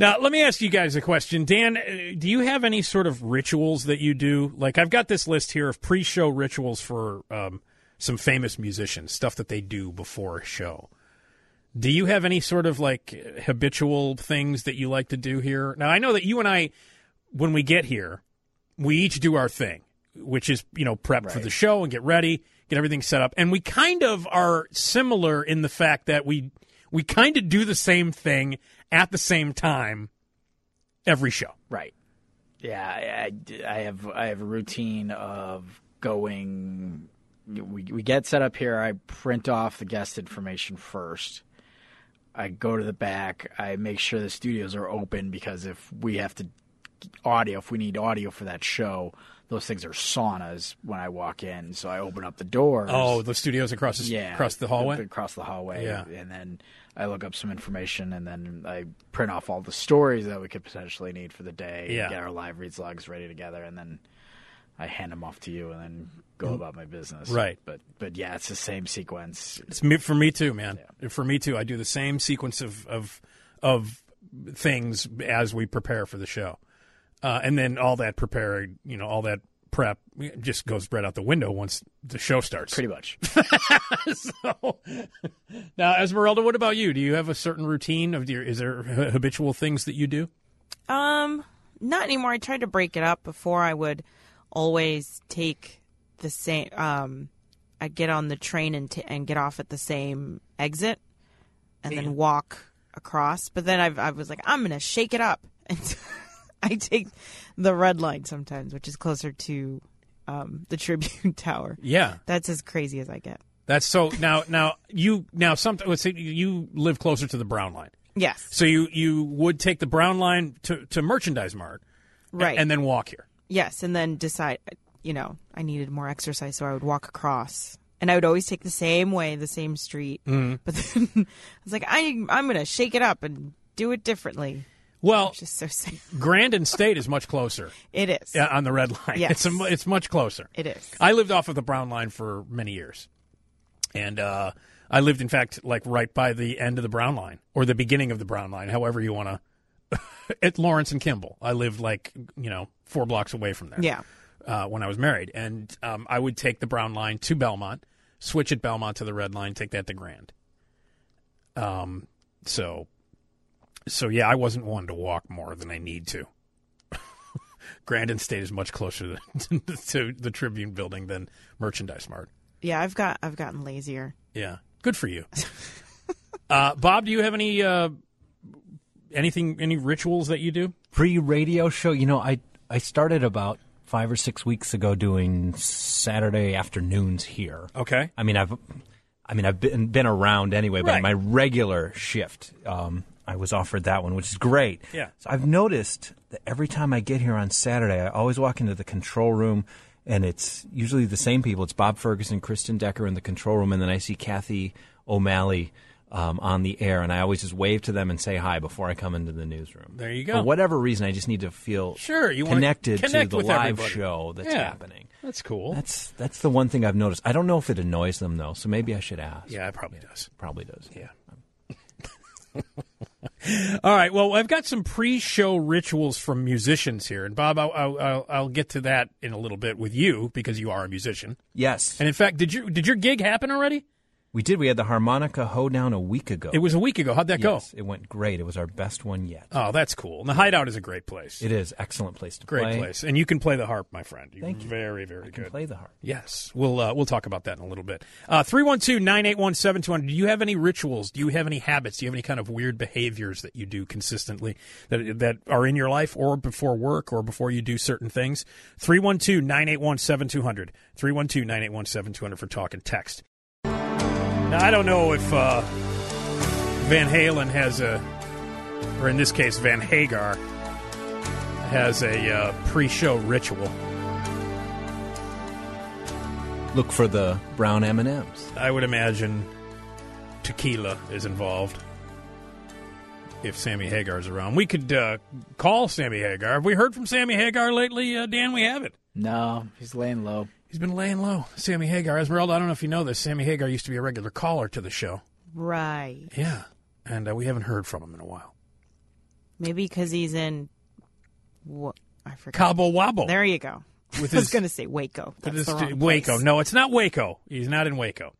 Now, let me ask you guys a question. Dan, do you have any sort of rituals that you do? Like, I've got this list here of pre-show rituals for some famous musicians, stuff that they do before a show. Do you have any sort of, like, habitual things that you like to do here? Now, I know that you and I, when we get here, we each do our thing, which is, prep for the show and get ready, get everything set up. And we kind of are similar in the fact that we kind of do the same thing at the same time every show. Right. Yeah, I have a routine of going. We get set up here. I print off the guest information first. I go to the back. I make sure the studios are open because if we need audio for that show, those things are saunas when I walk in. So I open up the doors. Oh, the studios across the hallway? Across the hallway. Yeah. And then I look up some information, and then I print off all the stories that we could potentially need for the day. Yeah. Get our live reads logs ready together, and then I hand them off to you and then go about my business. Right. But yeah, it's the same sequence. For me too, man. Yeah. For me too. I do the same sequence of things as we prepare for the show. And then all that all that prep just goes right out the window once the show starts. Pretty much. So, now, Esmeralda, what about you? Do you have a certain routine? Is there habitual things that you do? Not anymore. I tried to break it up. Before, I would always take the same. I'd get on the train and get off at the same exit, and then walk across. But then I was like, I'm gonna shake it up, and I take the red line sometimes, which is closer to the Tribune Tower. Yeah, that's as crazy as I get. That's so let's say you live closer to the Brown line. Yes. So you would take the Brown line to Merchandise Mart, right, and then walk here. Yes, and then decide, I needed more exercise, so I would walk across. And I would always take the same way, the same street. Mm-hmm. But then I was like, I'm going to shake it up and do it differently. Well, it's just so safe. Grandin State is much closer. It is. On the red line. Yes. It's much closer. It is. I lived off of the Brown line for many years. And I lived, in fact, like right by the end of the Brown line, or the beginning of the Brown line, however you want to. At Lawrence and Kimball. I lived 4 blocks away from there. Yeah. When I was married. And I would take the Brown line to Belmont, switch at Belmont to the red line, take that to Grand. So yeah, I wasn't one to walk more than I need to. Grandin State is much closer to the Tribune building than Merchandise Mart. Yeah, I've gotten lazier. Yeah, good for you. Bob, do you have any rituals that you do? Pre-radio show, I started about 5 or 6 weeks ago doing Saturday afternoons here. Okay. I've been around anyway, but right. My regular shift, I was offered that one, which is great. Yeah. So I've noticed that every time I get here on Saturday, I always walk into the control room, and it's usually the same people. It's Bob Ferguson, Kristen Decker in the control room, and then I see Kathy O'Malley on the air, and I always just wave to them and say hi before I come into the newsroom. There you go. For whatever reason, I just need to feel connected to the live everybody. show that's happening. That's cool. That's the one thing I've noticed. I don't know if it annoys them, though, so maybe I should ask. Yeah, it probably does. Probably does. Yeah. All right. Well, I've got some pre-show rituals from musicians here, and Bob, I'll get to that in a little bit with you because you are a musician. Yes. And in fact, did your gig happen already? We did. We had the Harmonica Hoedown a week ago. It was a week ago. How'd that go? It went great. It was our best one yet. Oh, that's cool. And the Hideout is a great place. It is. Excellent place to play. Great place. And you can play the harp, my friend. Thank you. Very, very good. I can play the harp. Yes. We'll talk about that in a little bit. 312-981-7200. Do you have any rituals? Do you have any habits? Do you have any kind of weird behaviors that you do consistently that are in your life or before work or before you do certain things? 312-981-7200. 312-981-7200 for talk and text. Now, I don't know if Van Halen has or in this case, Van Hagar has a pre-show ritual. Look for the brown M&Ms. I would imagine tequila is involved if Sammy Hagar's around. We could call Sammy Hagar. Have we heard from Sammy Hagar lately, Dan? We haven't. No, he's laying low. He's been laying low. Sammy Hagar. Esmeralda, I don't know if you know this. Sammy Hagar used to be a regular caller to the show. Right. Yeah. And we haven't heard from him in a while. Maybe because he's in. I forgot. Cabo Wabo. There you go. With I was his- going to say Waco. That's With the his- wrong Waco. place. No, it's not Waco. He's not in Waco.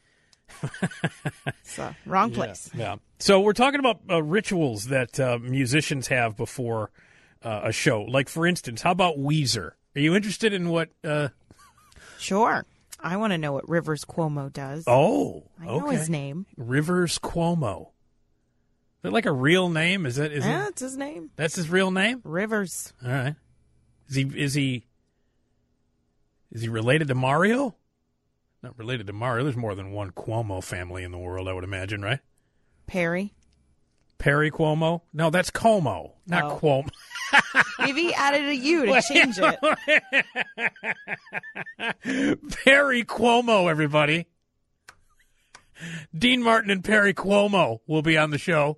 It's the wrong place. Yeah. So we're talking about rituals that musicians have before a show. Like, for instance, how about Weezer? Are you interested in what? Sure. I want to know what Rivers Cuomo does. Oh, I know okay. his name. Rivers Cuomo. Is that like a real name? Is it? That's his name. That's his real name? Rivers. All right. Is he related to Mario? Not related to Mario. There's more than one Cuomo family in the world, I would imagine, right? Perry. Perry Cuomo? No, that's Como, not Oh. Cuomo. Maybe he added a U to change it. Perry Cuomo, everybody. Dean Martin and Perry Cuomo will be on the show.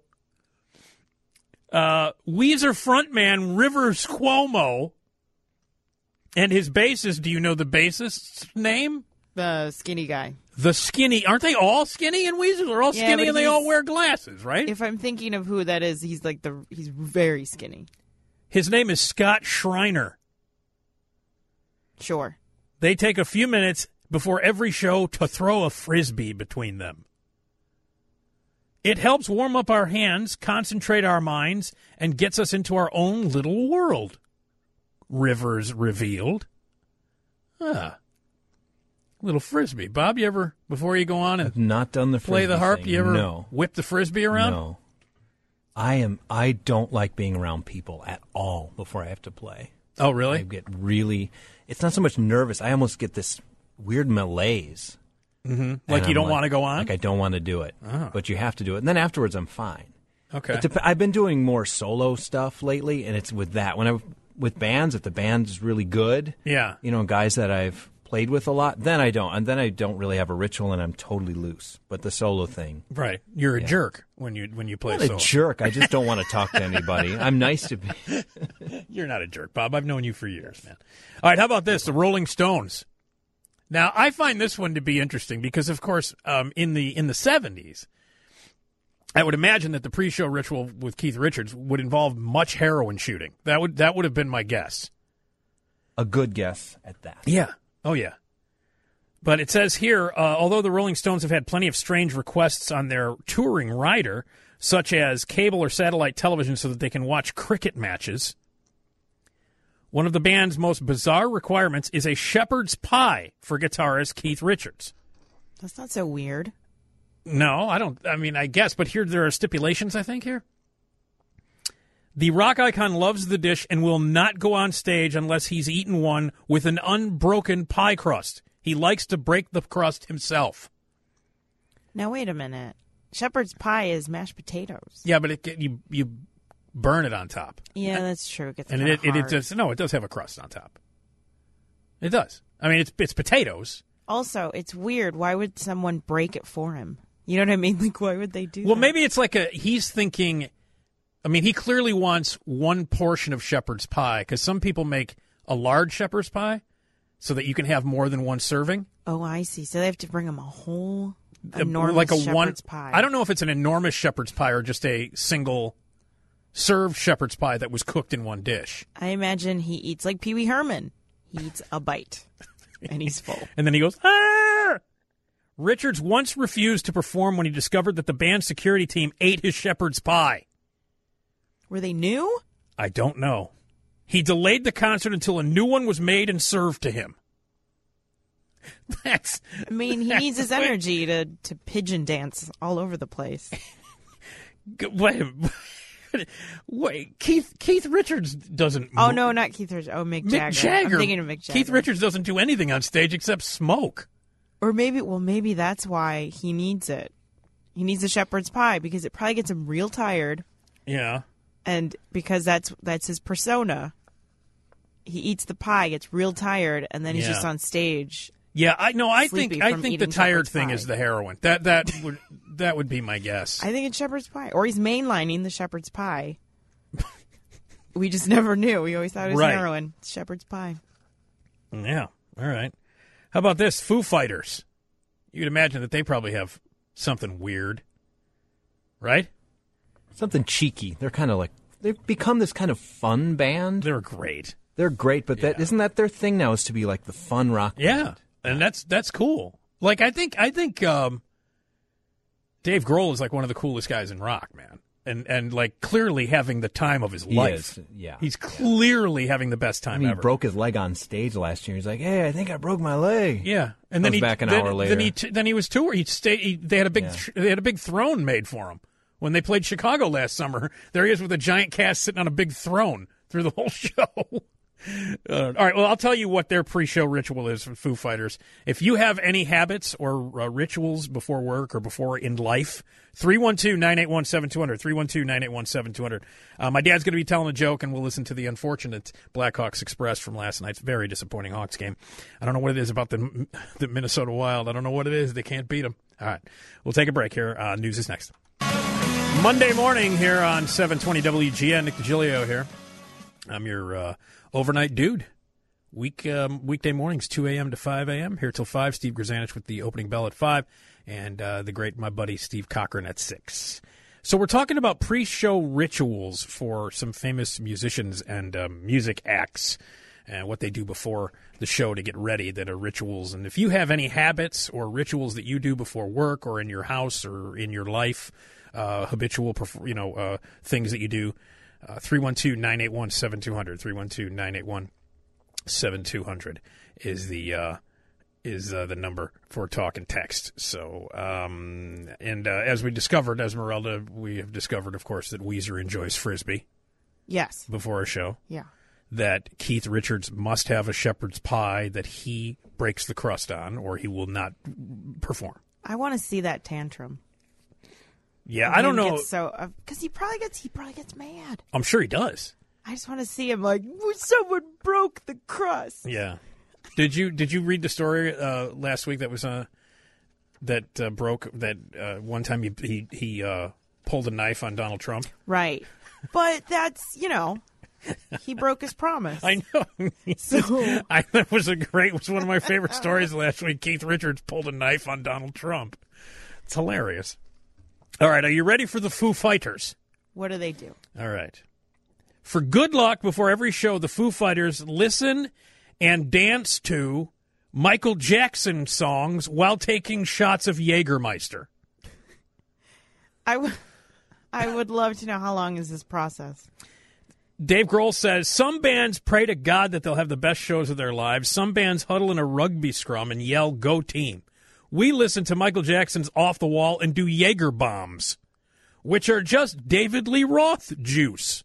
Weezer frontman Rivers Cuomo and his bassist, do you know the bassist's name? The skinny guy. The skinny. Aren't they all skinny in Weezer? They're all Yeah, skinny but and they all he's- wear glasses, right? If I'm thinking of who that is, he's very skinny. His name is Scott Schreiner. Sure. They take a few minutes before every show to throw a Frisbee between them. It helps warm up our hands, concentrate our minds, and gets us into our own little world. Rivers revealed. Little Frisbee. Bob, you ever, before you go on and I've not done the play the Frisbee harp, thing. you ever No. whip the Frisbee around? No. I don't like being around people at all before I have to play. Oh, I really? get really, it's not so much nervous. I almost get this weird malaise. Like And you don't I'm want to go on? Like I don't want to do it. But you have to do it. And then afterwards I'm fine. Okay. I've been doing more solo stuff lately, and it's with that. With bands, if the band's really good, Yeah. guys that I've played with a lot, then I don't. And then I don't really have a ritual, and I'm totally loose. But the solo thing, Right. You're a jerk when you play I'm not solo. a jerk. I just don't want to talk to anybody. I'm nice to be. You're not a jerk, Bob. I've known you for years, man. All right, how about this? The Rolling Stones. Now, I find this one to be interesting because, of course, in the 70s, I would imagine that the pre-show ritual with Keith Richards would involve much heroin shooting. That would have been my guess. A good guess at that. Yeah. Oh, yeah. But it says here, although the Rolling Stones have had plenty of strange requests on their touring rider, such as cable or satellite television so that they can watch cricket matches, one of the band's most bizarre requirements is a shepherd's pie for guitarist Keith Richards. That's not so weird. No, I guess, but here there are stipulations, I think, here. The rock icon loves the dish and will not go on stage unless he's eaten one with an unbroken pie crust. He likes to break the crust himself. Now, wait a minute. Shepherd's pie is mashed potatoes. Yeah, but you burn it on top. Yeah, that's true. It gets And kinda hard. it does have a crust on top. It does. I mean, it's potatoes. Also, it's weird. Why would someone break it for him? You know what I mean? Like, why would they do that? Well, maybe it's like he's thinking, I mean, he clearly wants one portion of shepherd's pie because some people make a large shepherd's pie so that you can have more than one serving. Oh, I see. So they have to bring him a whole enormous like a shepherd's pie. I don't know if it's an enormous shepherd's pie or just a single served shepherd's pie that was cooked in one dish. I imagine he eats like Pee Wee Herman. He eats a bite, and he's full. And then he goes, ah! Richards once refused to perform when he discovered that the band's security team ate his shepherd's pie. Were they new? I don't know. He delayed the concert until a new one was made and served to him. That's I mean, he needs his energy to pigeon dance all over the place. wait. Keith Richards doesn't. Oh, no, not Keith Richards. Oh, Mick Jagger. Mick Jagger. I'm thinking of Mick Jagger. Keith Richards doesn't do anything on stage except smoke. Or maybe that's why he needs it. He needs a shepherd's pie because it probably gets him real tired. Yeah. And because that's his persona. He eats the pie, gets real tired, and then he's Yeah. just on stage. Yeah, I Sleepy think from the eating tired shepherd's thing pie. is the heroin. That would be my guess. I think it's shepherd's pie. Or he's mainlining the shepherd's pie. We just never knew. We always thought it was Right. heroin. It's shepherd's pie. Yeah. All right. How about this? Foo Fighters. You'd imagine that they probably have something weird, right? Something cheeky. They're kind of like they've become this kind of fun band. They're great. They're great, but isn't that their thing now, is to be like the fun rock band? And that's cool. Like I think Dave Grohl is like one of the coolest guys in rock, man. And like clearly having the time of his life. Yeah. He's clearly having the best time I mean, ever. he broke his leg on stage last year. He's like, "Hey, I think I broke my leg." Yeah. And then Comes back an hour later. Then he was touring. They had a big throne made for him. When they played Chicago last summer, there he is with a giant cast sitting on a big throne through the whole show. All right, well, I'll tell you what their pre-show ritual is for Foo Fighters. If you have any habits or rituals before work or before in life, 312-981-7200, 312-981-7200. My dad's going to be telling a joke, and we'll listen to the unfortunate Blackhawks Express from last night's very disappointing Hawks game. I don't know what it is about the Minnesota Wild. I don't know what it is. They can't beat them. All right, we'll take a break here. News is next. Monday morning here on 720 WGN. Nick DiGilio here. I'm your overnight dude. Weekday mornings, 2 a.m. to 5 a.m. Here till 5. Steve Grzanich with the opening bell at 5. And the great, my buddy, Steve Cochran at 6. So we're talking about pre-show rituals for some famous musicians and music acts and what they do before the show to get ready that are rituals. And if you have any habits or rituals that you do before work or in your house or in your life, habitual, things that you do, 312-981-7200. 312-981-7200 is the number for talk and text. So, as we discovered, Esmeralda, we have discovered, of course, that Weezer enjoys Frisbee. Yes. Before a show. Yeah. That Keith Richards must have a shepherd's pie that he breaks the crust on, or he will not perform. I want to see that tantrum. Yeah, I don't know. Because he probably gets mad. I'm sure he does. I just want to see him like, someone broke the crust. Yeah. Did you read the story last week that was broke that one time he pulled a knife on Donald Trump? Right. But that's, he broke his promise. I know. So that was one of my favorite stories last week. Keith Richards pulled a knife on Donald Trump. It's hilarious. All right, are you ready for the Foo Fighters? What do they do? All right. For good luck before every show, the Foo Fighters listen and dance to Michael Jackson songs while taking shots of Jägermeister. I would love to know, how long is this process? Dave Grohl says, some bands pray to God that they'll have the best shows of their lives. Some bands huddle in a rugby scrum and yell, "Go team." We listen to Michael Jackson's Off the Wall and do Jaeger bombs, which are just David Lee Roth juice.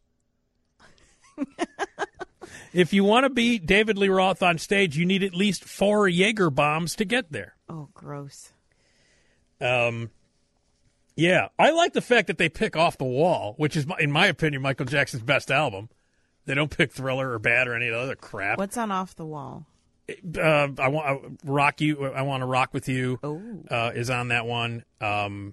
If you want to be David Lee Roth on stage, you need at least 4 Jaeger bombs to get there. Oh, gross. Yeah, I like the fact that they pick Off the Wall, which is, in my opinion, Michael Jackson's best album. They don't pick Thriller or Bad or any of the other crap. What's on Off the Wall? I want to rock you. I want to rock with you. Oh. Is on that one. The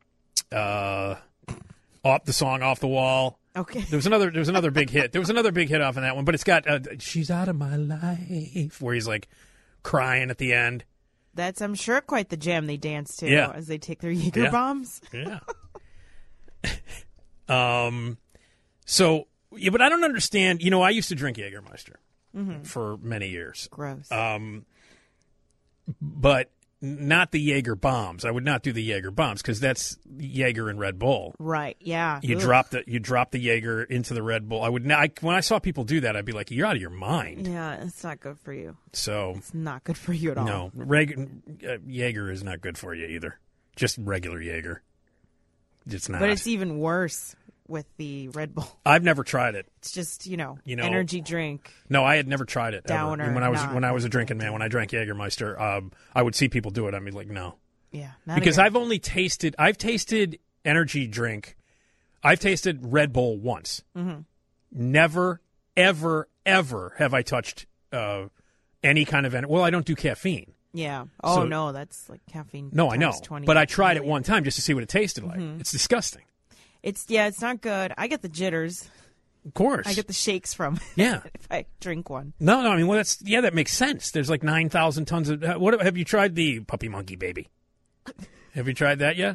song Off the Wall. Okay. There was another big hit. There was another big hit off of that one, but it's got "She's Out of My Life," where he's like crying at the end. That's, I'm sure, quite the jam they dance to as they take their Jaeger bombs. Yeah. So, yeah, but I don't understand. I used to drink Jägermeister for many years. Gross. But not the Jaeger bombs. I would not do the Jaeger bombs because that's Jaeger and Red Bull. Right. Yeah. You drop the Jaeger into the Red Bull. I would not. When I saw people do that, I'd be like, "You're out of your mind." Yeah, it's not good for you. So it's not good for you at all. No, Jaeger is not good for you either. Just regular Jaeger. It's not. But it's even worse with the Red Bull. I've never tried it. It's just energy drink. No, I had never tried it. Downer. Ever. When I was a drinking man, when I drank Jägermeister, I would see people do it. I'd be like, no. Yeah. Because I've tasted energy drink. I've tasted Red Bull once. Mm-hmm. Never, ever, ever have I touched any kind of energy. Well, I don't do caffeine. Yeah. Oh, no, that's like caffeine. No, I know. 20 but I tried it one time just to see what it tasted like. Mm-hmm. It's disgusting. It's not good. I get the jitters. Of course. I get the shakes from if I drink one. No, I mean, that makes sense. There's like 9,000 tons of. What have you tried the Puppy Monkey Baby? Have you tried that yet?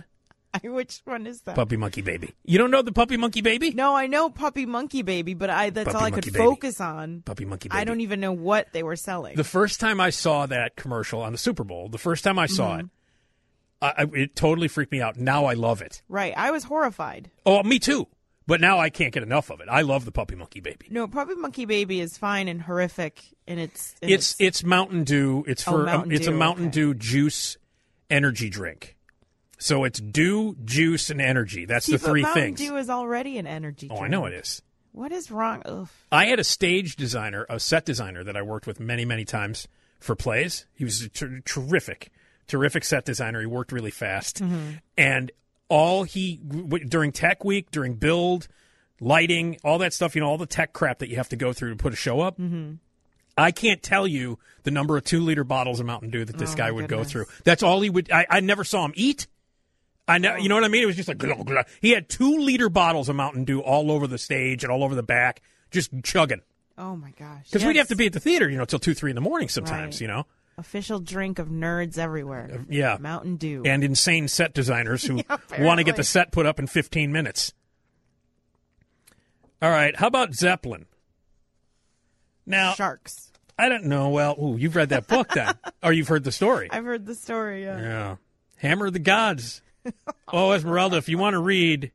Which one is that? Puppy Monkey Baby. You don't know the Puppy Monkey Baby? No, I know Puppy Monkey Baby, but that's Puppy all I could Monkey Baby. focus on. Puppy Monkey Baby. I don't even know what they were selling. The first time I saw that commercial on the Super Bowl, the first time I saw it, it totally freaked me out. Now I love it. Right. I was horrified. Oh, me too. But now I can't get enough of it. I love the Puppy Monkey Baby. No, Puppy Monkey Baby is fine and horrific, and it's Mountain Dew. It's for it's a Mountain Dew juice energy drink. So it's dew, juice, and energy. That's the three things. Mountain Dew is already an energy drink. Oh, I know it is. What is wrong? Ugh. I had a stage designer, a set designer that I worked with many, many times for plays. He was a terrific set designer. He worked really fast. And during tech week, during build, lighting, all that stuff, all the tech crap that you have to go through to put a show up. I can't tell you the number of 2-liter bottles of Mountain Dew that this guy would go through. That's all he would. I never saw him eat. You know what I mean? It was just like, glug, glug. He had 2-liter bottles of Mountain Dew all over the stage and all over the back, just chugging. Oh my gosh! Because we'd have to be at the theater, till 2-3 in the morning sometimes. Right. Official drink of nerds everywhere. Yeah, Mountain Dew and insane set designers who want to get the set put up in 15 minutes. All right, how about Zeppelin? Now, Sharks. I don't know. Well, you've read that book then, or you've heard the story. I've heard the story. Yeah. Hammer of the Gods. Oh, Esmeralda, if you want to read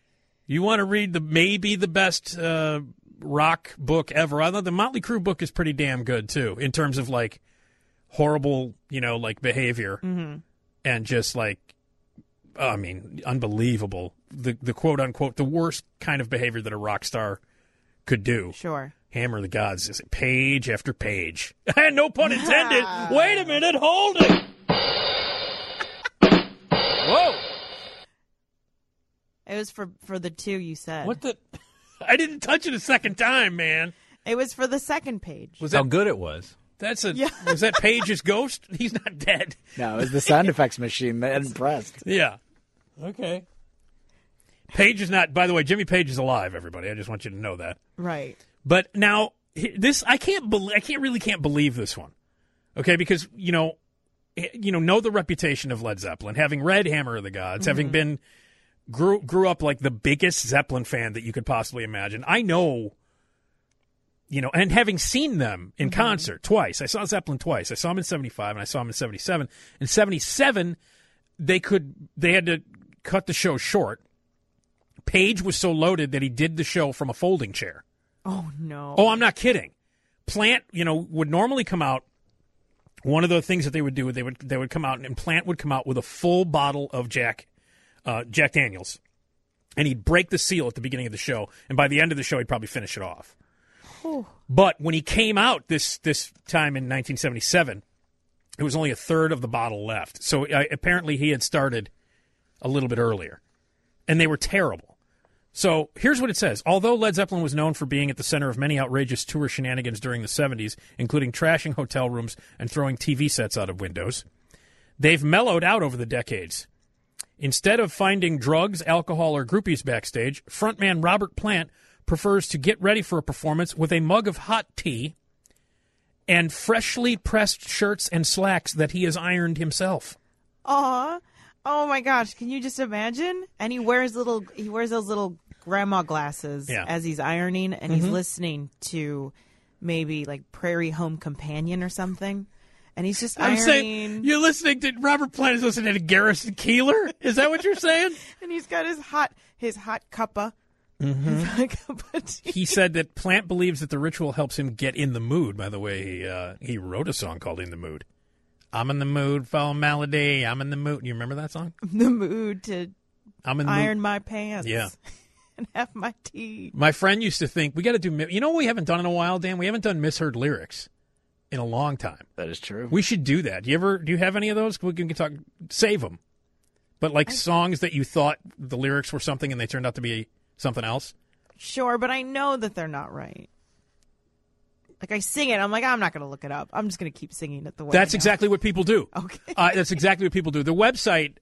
maybe the best rock book ever. I thought the Motley Crue book is pretty damn good too, in terms of like horrible, behavior and just like, unbelievable. The quote unquote the worst kind of behavior that a rock star could do. Sure. Hammer of the Gods is page after page. No pun intended. Wait a minute, hold it. Whoa! It was for the two you said. What the? I didn't touch it a second time, man. It was for the second page. Was how good it was? Was that Page's ghost? He's not dead. No, it was the sound effects machine that impressed. Yeah. Okay. Page is not. By the way, Jimmy Page is alive. Everybody, I just want you to know that. Right. But now this, I can't believe this one. Okay, because know the reputation of Led Zeppelin, having read Hammer of the Gods, having been grew up like the biggest Zeppelin fan that you could possibly imagine. I know, and having seen them in concert twice. I saw Zeppelin twice. I saw them in 75 and I saw them in 77. In 77, they had to cut the show short. Page was so loaded that he did the show from a folding chair. Oh no. Oh, I'm not kidding. Plant, would normally come out. One of the things that they would do, they would come out, and Plant would come out with a full bottle of Jack Daniels, and he'd break the seal at the beginning of the show, and by the end of the show, he'd probably finish it off. Oh. But when he came out this time in 1977, it was only a third of the bottle left. So apparently he had started a little bit earlier, and they were terrible. So here's what it says. Although Led Zeppelin was known for being at the center of many outrageous tour shenanigans during the 70s, including trashing hotel rooms and throwing TV sets out of windows, they've mellowed out over the decades. Instead of finding drugs, alcohol, or groupies backstage, frontman Robert Plant prefers to get ready for a performance with a mug of hot tea and freshly pressed shirts and slacks that he has ironed himself. Aw. Oh my gosh, can you just imagine? And he wears those little grandma glasses as he's ironing, and he's listening to maybe like Prairie Home Companion or something. And he's just ironing. Saying, you're listening to Robert Plant is listening to Garrison Keillor? Is that what you're saying? And he's got his hot cuppa. His hot cup of tea. He said that Plant believes that the ritual helps him get in the mood. By the way, he wrote a song called In the Mood. I'm in the mood for a melody. I'm in the mood. You remember that song? The mood to iron mood. my pants. Yeah. And have my tea. My friend used to think, we got to do, what we haven't done in a while, Dan? We haven't done misheard lyrics in a long time. That is true. We should do that. Do you have any of those? We can save them. But like songs that you thought the lyrics were something and they turned out to be something else? Sure, but I know that they're not right. Like, I sing it, I'm like, I'm not going to look it up. I'm just going to keep singing it the way That's exactly what people do. Okay. That's exactly what people do. The website,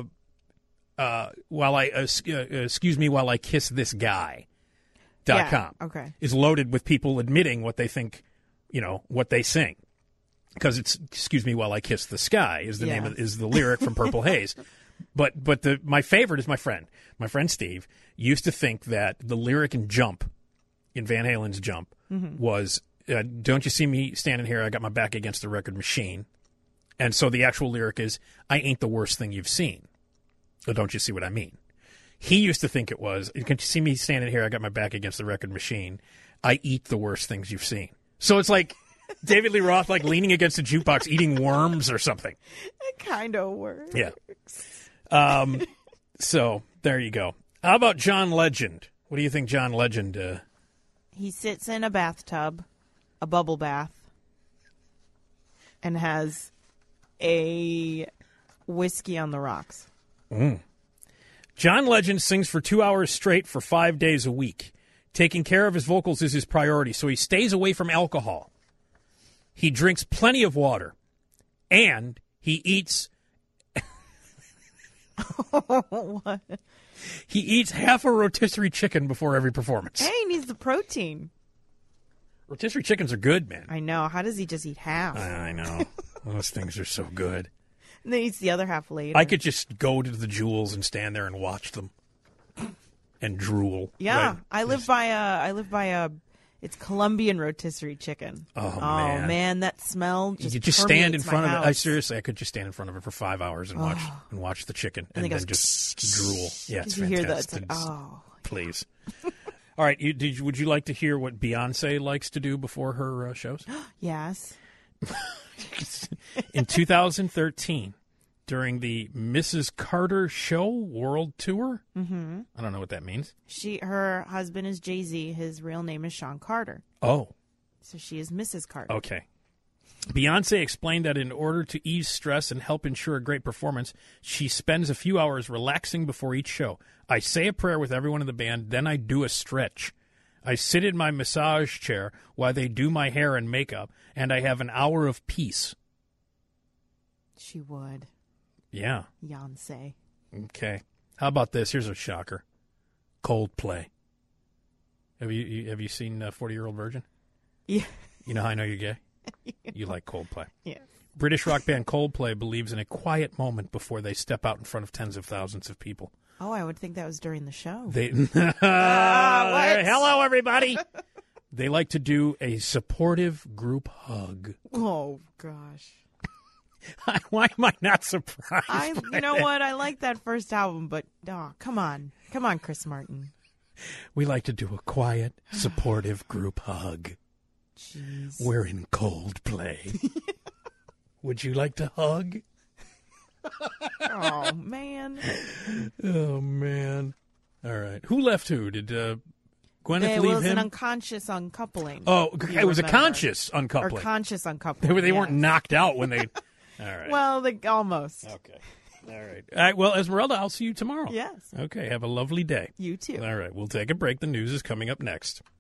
excuse me while I kiss this guy.com is loaded with people admitting what they think, what they sing. Because it's, excuse me while I kiss the sky is the name is the lyric from Purple Haze. But my favorite is my friend. My friend Steve used to think that the lyric in Jump, in Van Halen's Jump, was, don't you see me standing here? I got my back against the record machine. And so the actual lyric is, I ain't the worst thing you've seen. Or don't you see what I mean? He used to think it was, can't you see me standing here? I got my back against the record machine. I eat the worst things you've seen. So it's like David Lee Roth like leaning against a jukebox eating worms or something. It kind of works. Yeah. So there you go. How about John Legend? What do you think John Legend... He sits in a bathtub, a bubble bath, and has a whiskey on the rocks. John Legend sings for 2 hours straight for 5 days a week. Taking care of his vocals is his priority, so he stays away from alcohol. He drinks plenty of water. And he eats... What? He eats half a rotisserie chicken before every performance. Hey, he needs the protein. Rotisserie chickens are good, man. I know. How does he just eat half? I know. Those things are so good. And then he eats the other half later. I could just go to the Jewels and stand there and watch them and drool. Yeah, Right? I live by a. It's Colombian rotisserie chicken. Oh, man. man. That smell just You could just stand in permeates front my of it. house. I could just stand in front of it for 5 hours and watch the chicken And and it then goes just drool. Yeah, it's you hear that? fantastic. It's like, oh. Please. All right, would you like to hear what Beyonce likes to do before her shows? Yes. In 2013, during the Mrs. Carter Show World Tour, I don't know what that means. Her husband is Jay-Z. His real name is Sean Carter. Oh, So she is Mrs. Carter. okay. Beyonce explained that in order to ease stress and help ensure a great performance, she spends a few hours relaxing before each show. I say a prayer with everyone in the band, then I do a stretch. I sit in my massage chair while they do my hair and makeup, and I have an hour of peace. She would. Yeah. Beyonce. Okay. How about this? Here's a shocker. Coldplay. Have you seen 40-Year-Old Virgin? Yeah. You know how I know you're gay? You like Coldplay. Yeah. British rock band Coldplay believes in a quiet moment before they step out in front of tens of thousands of people. Oh, I would think that was during the show. They what? Hello, everybody. They like to do a supportive group hug. Oh, gosh. Why am I not surprised? You know what? I like that first album, but come on. Come on, Chris Martin. We like to do a quiet, supportive group hug. Jeez. We're in Coldplay. Would you like to hug? Oh, man. Oh, man. All right. Who left who? Did Gwyneth It leave was him? an unconscious uncoupling. Oh, if you it was a remember. conscious uncoupling. Or conscious uncoupling. They weren't yes. knocked out when they... All right. Well, almost. Okay. All right. All right. Well, Esmeralda, I'll see you tomorrow. Yes. Okay. Have a lovely day. You too. All right. We'll take a break. The news is coming up next.